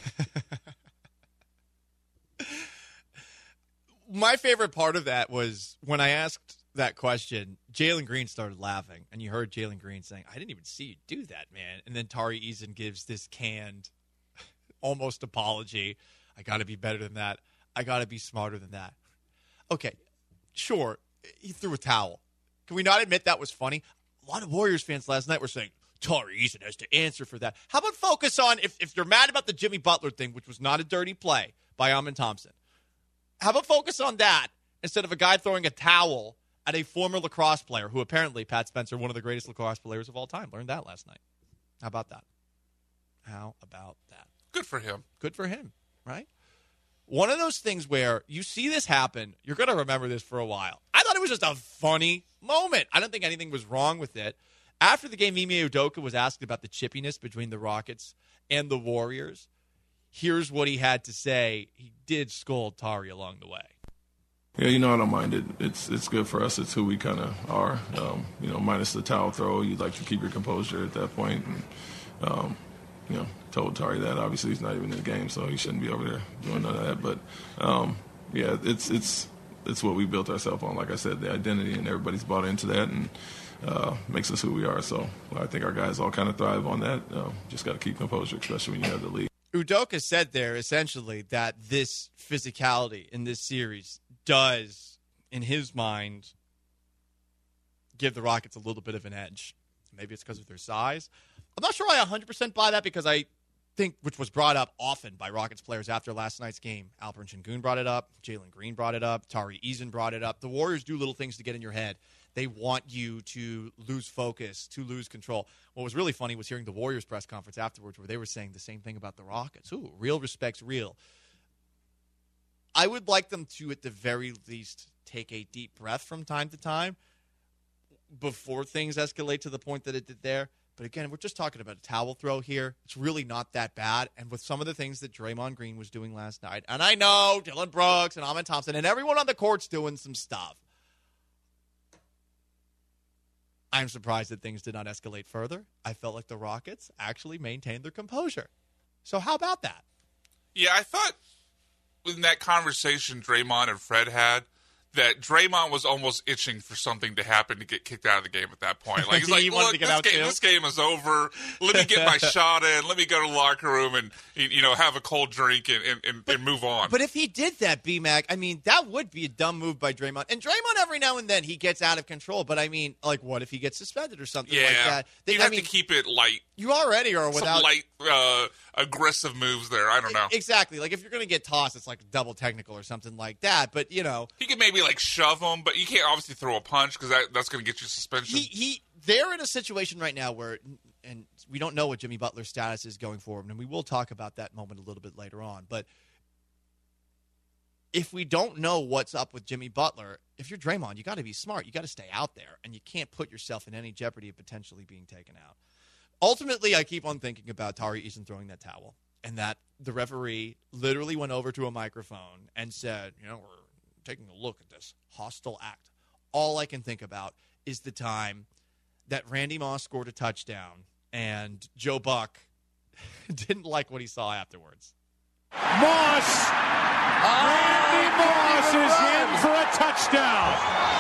F: My favorite part of that was when I asked that question, Jalen Green started laughing, and you heard Jalen Green saying, I didn't even see you do that, man. And then Tari Eason gives this canned, almost apology. I got to be better than that. I got to be smarter than that. Okay, sure, he threw a towel. Can we not admit that was funny? A lot of Warriors fans last night were saying, Tari Eason has to answer for that. How about focus on, if, if you're mad about the Jimmy Butler thing, which was not a dirty play by Amen Thompson, how about focus on that instead of a guy throwing a towel at a former lacrosse player who apparently, Pat Spencer, one of the greatest lacrosse players of all time. Learned that last night. How about that? How about that?
E: Good for him.
F: Good for him, right? One of those things where you see this happen, you're going to remember this for a while. I thought it was just a funny moment. I don't think anything was wrong with it. After the game, Ime Udoka was asked about the chippiness between the Rockets and the Warriors. Here's what he had to say. He did scold Tari along the way.
L: Yeah, you know, I don't mind it. It's it's good for us. It's who we kind of are. Um, you know, minus the towel throw, you'd like to keep your composure at that point. And, um, you know, told Tari that. Obviously, he's not even in the game, so he shouldn't be over there doing none of that. But, um, yeah, it's it's it's what we built ourselves on. Like I said, the identity, and everybody's bought into that and uh, makes us who we are. So I think our guys all kind of thrive on that. Uh, just got to keep composure, especially when you have the lead.
F: Udoka said there, essentially, that this physicality in this series does, in his mind, give the Rockets a little bit of an edge. Maybe it's because of their size. I'm not sure I one hundred percent buy that because I think, which was brought up often by Rockets players after last night's game. Alperen Sengun brought it up. Jalen Green brought it up. Tari Eason brought it up. The Warriors do little things to get in your head. They want you to lose focus, to lose control. What was really funny was hearing the Warriors press conference afterwards where they were saying the same thing about the Rockets. Ooh, real respect's real. I would like them to, at the very least, take a deep breath from time to time before things escalate to the point that it did there. But again, we're just talking about a towel throw here. It's really not that bad. And with some of the things that Draymond Green was doing last night, and I know Dylan Brooks and Amen Thompson and everyone on the court's doing some stuff, I'm surprised that things did not escalate further. I felt like the Rockets actually maintained their composure. So how about that?
E: Yeah, I thought in that conversation Draymond and Fred had, that Draymond was almost itching for something to happen to get kicked out of the game at that point. Like he's like,
F: he
E: look, this game, this game is over. Let me get my shot in. Let me go to the locker room and, you know, have a cold drink and, and, and,
F: but,
E: and move on.
F: But if he did that, B-Mac, I mean, that would be a dumb move by Draymond. And Draymond, every now and then, he gets out of control. But, I mean, like, what if he gets suspended or something
E: yeah,
F: like that? They,
E: you
F: I
E: have
F: mean,
E: to keep it light.
F: You already are without...
E: Some light, uh, aggressive moves there. I don't know.
F: Exactly. Like, if you're going to get tossed, it's like double technical or something like that. But, you know...
E: He could maybe, like, shove him, but you can't obviously throw a punch because that, that's going to get you suspension.
F: He, he, they're in a situation right now where, and we don't know what Jimmy Butler's status is going forward, and we will talk about that moment a little bit later on. But if we don't know what's up with Jimmy Butler, if you're Draymond, you got to be smart. You got to stay out there, and you can't put yourself in any jeopardy of potentially being taken out. Ultimately, I keep on thinking about Tari Eason throwing that towel, and that the referee literally went over to a microphone and said, you know, we're taking a look at this hostile act. All I can think about is the time that Randy Moss scored a touchdown and Joe Buck didn't like what he saw afterwards.
I: Moss! Oh, Randy Moss is in for a touchdown.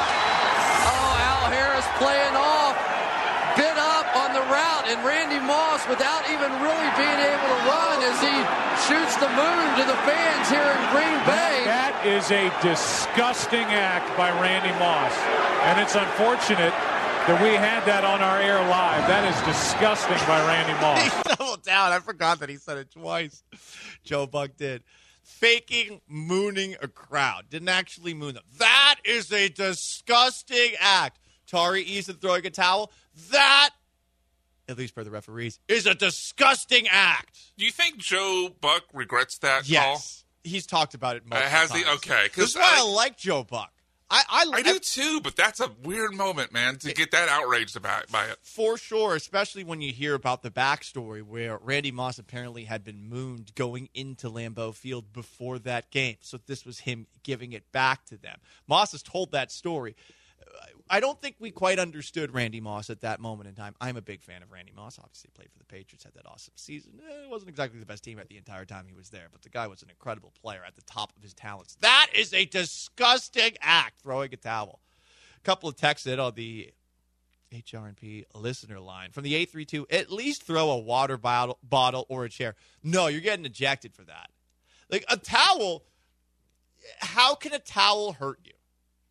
M: Oh, Al Harris playing off, bit up on the route, and Randy Moss, without even really being able to run as he shoots the moon to the fans here in Green Bay.
I: That is a disgusting act by Randy Moss, and it's unfortunate that we had that on our air live. That is disgusting by Randy Moss.
F: He doubled down. I forgot that he said it twice. Joe Buck did. Faking mooning a crowd. Didn't actually moon them. That is a disgusting act. Tari Eason throwing a towel. That, at least per the referees, is a disgusting act.
E: Do you think Joe Buck regrets that
F: yes.
E: call?
F: He's talked about it multiple
E: uh, has
F: times.
E: He? Okay.
F: This is why I, I like Joe Buck. I, I,
E: I do too, but that's a weird moment, man, to get that outraged about by it.
F: For sure, especially when you hear about the backstory where Randy Moss apparently had been mooned going into Lambeau Field before that game. So this was him giving it back to them. Moss has told that story. I don't think we quite understood Randy Moss at that moment in time. I'm a big fan of Randy Moss. Obviously played for the Patriots, had that awesome season. It wasn't exactly the best team at the entire time he was there, but the guy was an incredible player at the top of his talents. That is a disgusting act, throwing a towel. A couple of texts in on the H R and P listener line. From the eight three two, at least throw a water bottle, bottle or a chair. No, you're getting ejected for that. Like a towel, how can a towel hurt you?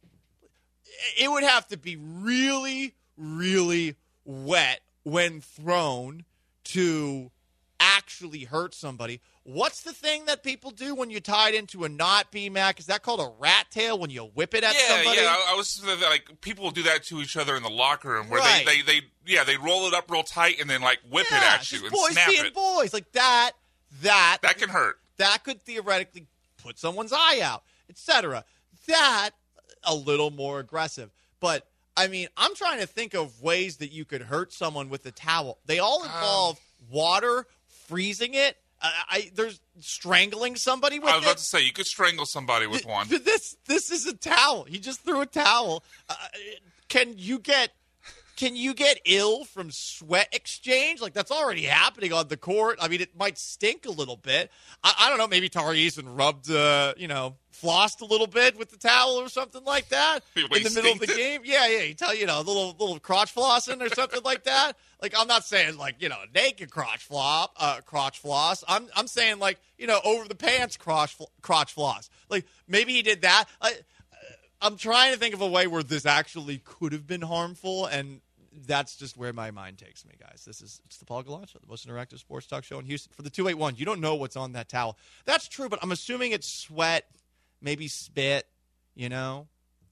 F: It would have to be really, really wet when thrown to actually hurt somebody. What's the thing that people do when you tie it into a knot, B-Mac? Is that called a rat tail when you whip it at
E: yeah,
F: somebody?
E: Yeah, I, I was like, people will do that to each other in the locker room where
F: right.
E: they, they, they, yeah, they roll it up real tight and then like whip
F: yeah,
E: it at you and
F: boys
E: snap
F: being
E: it.
F: boys like that. That
E: that can hurt.
F: That could theoretically put someone's eye out, et cetera. That a little more aggressive, but. I mean, I'm trying to think of ways that you could hurt someone with a towel. They all involve um, water, freezing it. Uh, I there's strangling somebody with it.
E: I was about it. to say you could strangle somebody with
F: Th-
E: one.
F: This this is a towel. He just threw a towel. Uh, can you get can you get ill from sweat exchange? Like that's already happening on the court. I mean, it might stink a little bit. I, I don't know. Maybe Tari Eason rubbed, uh, you know. flossed a little bit with the towel or something like that in the middle of the game. Yeah, yeah. You tell you know a little little crotch flossing or something like that. Like I'm not saying like you know naked crotch flop, uh, crotch floss. I'm I'm saying like you know over the pants crotch crotch floss. Like maybe he did that. I, I'm trying to think of a way where this actually could have been harmful, and that's just where my mind takes me, guys. This is it's the Paul Gallant Show, the most interactive sports talk show in Houston. For the two eight one, you don't know what's on that towel. That's true, but I'm assuming it's sweat. Maybe spit, you know.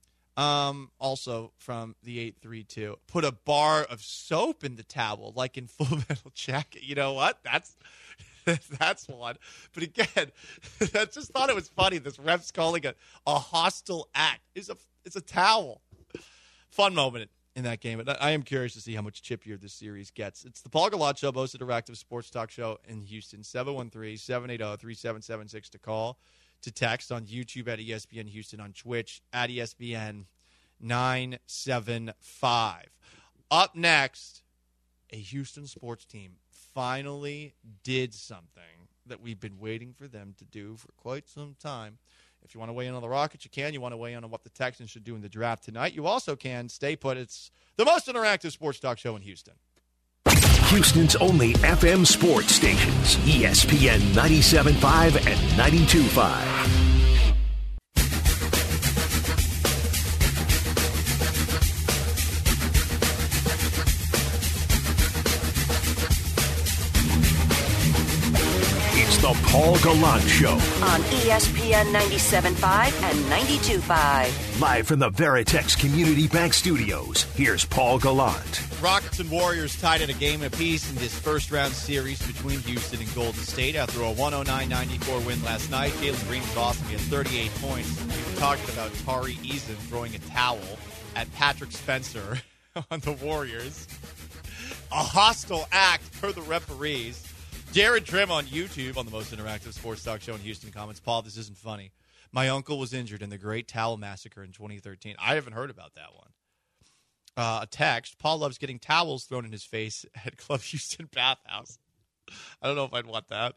F: Um, also from the eight three two, put a bar of soap in the towel, like in Full Metal Jacket. You know what? That's that's one. But again, I just thought it was funny. This ref's calling it a, a hostile act. It's a it's a towel. Fun moment in that game. But I am curious to see how much chippier this series gets. It's the Paul Gallant Show, most interactive sports talk show in Houston. seven one three, seven eight zero, three seven seven six to call. To text on YouTube at E S P N Houston, on Twitch at E S P N nine seven five. Up next, a Houston sports team finally did something that we've been waiting for them to do for quite some time. If you want to weigh in on the Rockets, you can. You want to weigh in on what the Texans should do in the draft tonight, you also can. Stay put. It's the most interactive sports talk show in Houston.
C: Houston's only F M sports stations, E S P N ninety-seven point five and ninety-two point five. It's the Paul Gallant Show
H: on E S P N ninety-seven point five and ninety-two point five.
C: Live from the Veritex Community Bank Studios, here's Paul Gallant.
F: Rockets and Warriors tied at a game apiece in this first-round series between Houston and Golden State after a one oh nine ninety-four win last night. Jalen Green was awesome. He had thirty-eight points. We were talking about Tari Eason throwing a towel at Patrick Spencer on the Warriors. A hostile act per the referees. Jared Trim on YouTube on the most interactive sports talk show in Houston comments, Paul, this isn't funny. My uncle was injured in the Great Towel Massacre in twenty thirteen. I haven't heard about that one. Uh, a text, Paul loves getting towels thrown in his face at Club Houston Bathhouse. I don't know if I'd want that.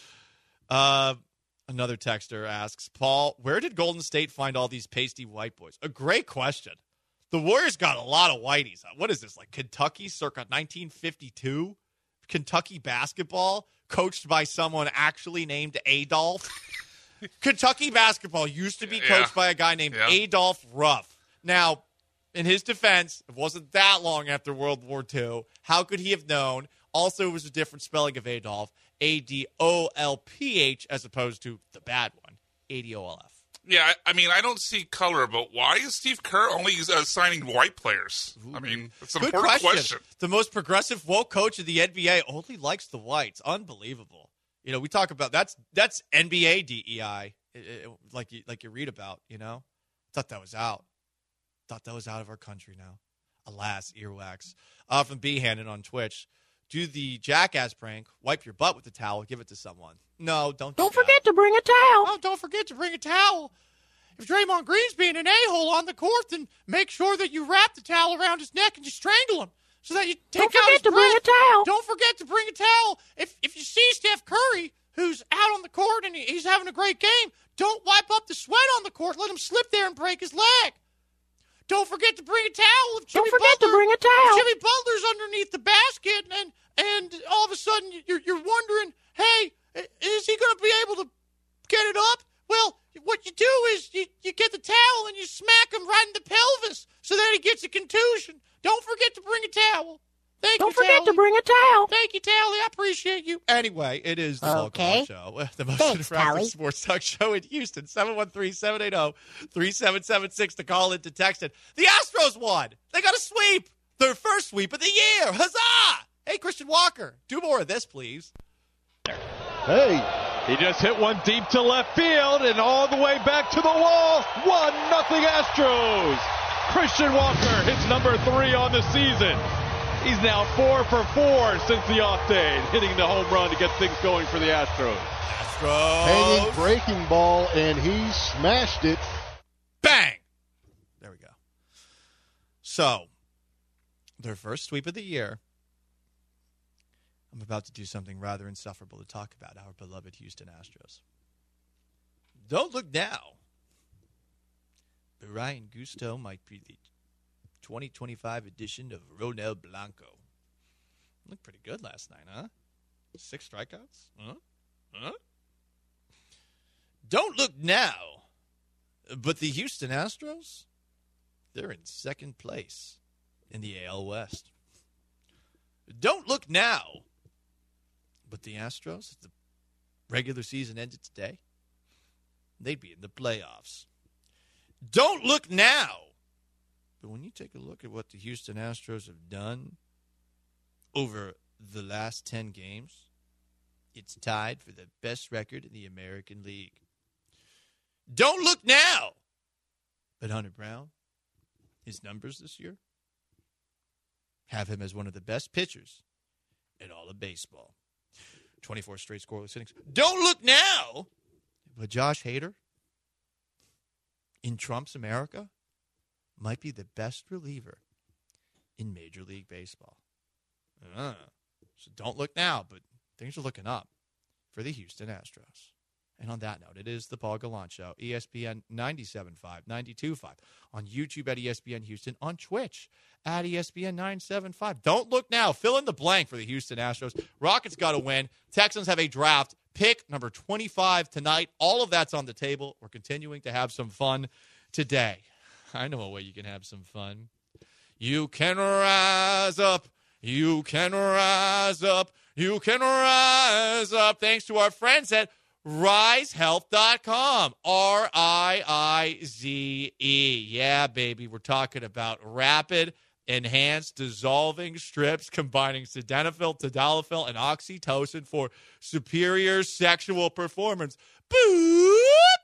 F: Uh, another texter asks, Paul, where did Golden State find all these pasty white boys? A great question. The Warriors got a lot of whiteys. What is this, like Kentucky circa nineteen fifty-two? Kentucky basketball coached by someone actually named Adolph? Kentucky basketball used to be coached yeah. by a guy named yeah. Adolph Ruff. Now, in his defense, it wasn't that long after World War Two. How could he have known? Also, it was a different spelling of Adolph, A D O L P H, as opposed to the bad one, A D O L F.
E: Yeah, I mean, I don't see color, but why is Steve Kerr only uh, signing white players? I mean, it's an
F: Good
E: important
F: question.
E: question.
F: The most progressive woke coach of the N B A only likes the whites. Unbelievable. You know, we talk about that's that's N B A D E I, it, it, like you like you read about. You know, thought that was out. Thought that was out of our country now. Alas, earwax. Uh, from B Hannon on Twitch. Do the jackass prank. Wipe your butt with the towel. Give it to someone. No, don't.
N: Don't
F: do
N: forget
F: that.
N: to bring a towel.
F: Oh, don't forget to bring a towel. If Draymond Green's being an a-hole on the court, then make sure that you wrap the towel around his neck and you strangle him so that you take
N: don't
F: out
N: forget
F: his
N: to
F: breath.
N: bring a towel.
F: Don't forget to bring a towel. If if you see Steph Curry, who's out on the court and he's having a great game, don't wipe up the sweat on the court. Let him slip there and break his leg. Don't forget to bring a towel. If Jimmy
N: don't forget
F: Butler,
N: to bring a towel.
F: Jimmy Butler's underneath the basket, and and all of a sudden you're you're wondering, hey, is he going to be able to get it up? Well, what you do is you, you get the towel and you smack him right in the pelvis so that he gets a contusion. Don't forget to bring a towel. Thank
N: Don't
F: you,
N: forget
F: Tally.
N: to bring a towel.
F: Thank you, Tally. I appreciate you. Anyway, it is the Paul
N: Okay.
F: Gallant Show, the most
N: Thanks,
F: interactive
N: Tally.
F: sports talk show in Houston. seven one three, seven eight zero, three seven seven six to call in to text it. The Astros won. They got a sweep. Their first sweep of the year. Huzzah! Hey, Christian Walker, do more of this, please.
O: Hey. He just hit one deep to left field and all the way back to the wall. One nothing Astros. Christian Walker hits number three on the season. He's now four for four since the off day, hitting the home run to get things going for the Astros.
F: Astros.
O: Hanging
P: breaking ball, and he smashed it.
F: Bang! There we go. So, their first sweep of the year. I'm about to do something rather insufferable to talk about our beloved Houston Astros. Don't look now. But Ryan Gusto might be the twenty twenty-five edition of Ronel Blanco. Looked pretty good last night, huh? Six strikeouts? Huh? Huh? Don't look now. But the Houston Astros, they're in second place in the A L West. Don't look now. But the Astros, if the regular season ended today, they'd be in the playoffs. Don't look now. But when you take a look at what the Houston Astros have done over the last ten games, it's tied for the best record in the American League. Don't look now. But Hunter Brown, his numbers this year have him as one of the best pitchers in all of baseball. twenty-four straight scoreless innings. Don't look now. But Josh Hader in Trump's America might be the best reliever in Major League Baseball. Uh, so don't look now, but things are looking up for the Houston Astros. And on that note, it is the Paul Gallant Show, E S P N ninety-seven point five, ninety-two point five, on YouTube at E S P N Houston, on Twitch at E S P N nine seventy-five. Don't look now. Fill in the blank for the Houston Astros. Rockets got to win. Texans have a draft pick number twenty-five tonight. All of that's on the table. We're continuing to have some fun today. I know a way you can have some fun. You can rise up. You can rise up. You can rise up. Thanks to our friends at rise health dot com. R I I Z E. Yeah, baby. We're talking about rapid, enhanced, dissolving strips combining sildenafil, tadalafil, and oxytocin for superior sexual performance. Boop!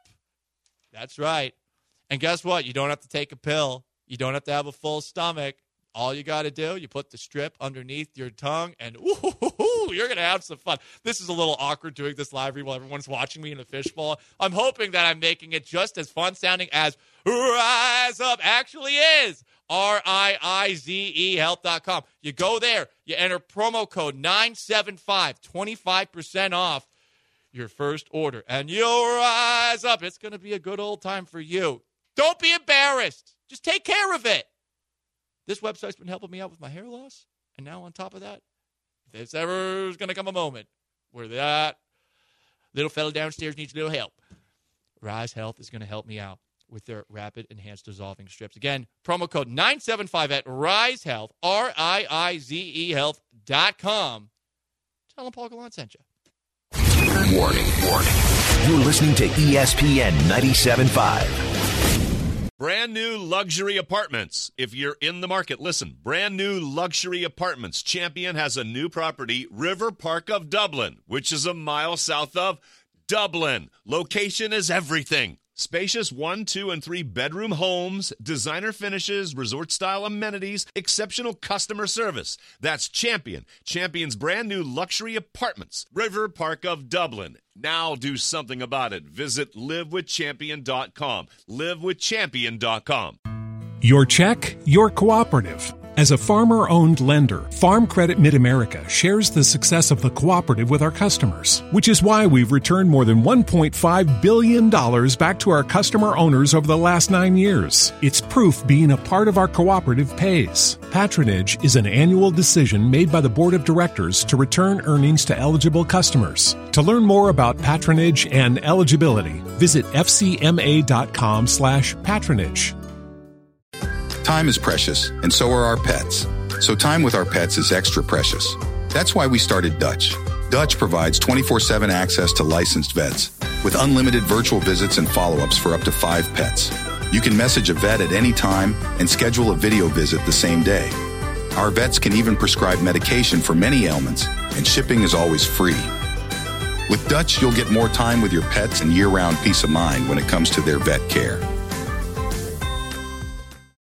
F: That's right. And guess what? You don't have to take a pill. You don't have to have a full stomach. All you got to do, you put the strip underneath your tongue, and ooh, you're going to have some fun. This is a little awkward doing this live while everyone's watching me in a fishbowl. I'm hoping that I'm making it just as fun sounding as Rise Up actually is. R I I Z E health dot com. You go there, you enter promo code nine seven five, twenty-five percent off your first order, and you'll rise up. It's going to be a good old time for you. Don't be embarrassed. Just take care of it. This website's been helping me out with my hair loss. And now on top of that, if there's ever going to come a moment where that little fella downstairs needs a little help, Rise Health is going to help me out with their rapid enhanced dissolving strips. Again, promo code nine seven five at Rise Health, R I I Z E health dot com. Tell them Paul Gallant sent you.
C: Warning, warning. You're listening to E S P N ninety-seven point five.
A: Brand new luxury apartments. If you're in the market, listen. Brand new luxury apartments. Champion has a new property, River Park of Dublin, which is a mile south of Dublin. Location is everything. Spacious one, two, and three bedroom homes, designer finishes, resort-style amenities, exceptional customer service. That's Champion. Champion's brand new luxury apartments, River Park of Dublin. Now do something about it. Visit live with champion dot com. live with champion dot com.
Q: Your check, your cooperative. As a farmer-owned lender, Farm Credit Mid-America shares the success of the cooperative with our customers, which is why we've returned more than one point five billion dollars back to our customer owners over the last nine years. It's proof being a part of our cooperative pays. Patronage is an annual decision made by the Board of Directors to return earnings to eligible customers. To learn more about patronage and eligibility, visit f c m a dot com slash patronage.
R: Time is precious, and so are our pets.
N: So time with our pets is extra precious. That's why we started Dutch. Dutch provides twenty-four seven access to licensed vets with unlimited virtual visits and follow-ups for up to five pets. You can message a vet at any time and schedule a video visit the same day. Our vets can even prescribe medication for many ailments, and shipping is always free. With Dutch, you'll get more time with your pets and year-round peace of mind when it comes to their vet care.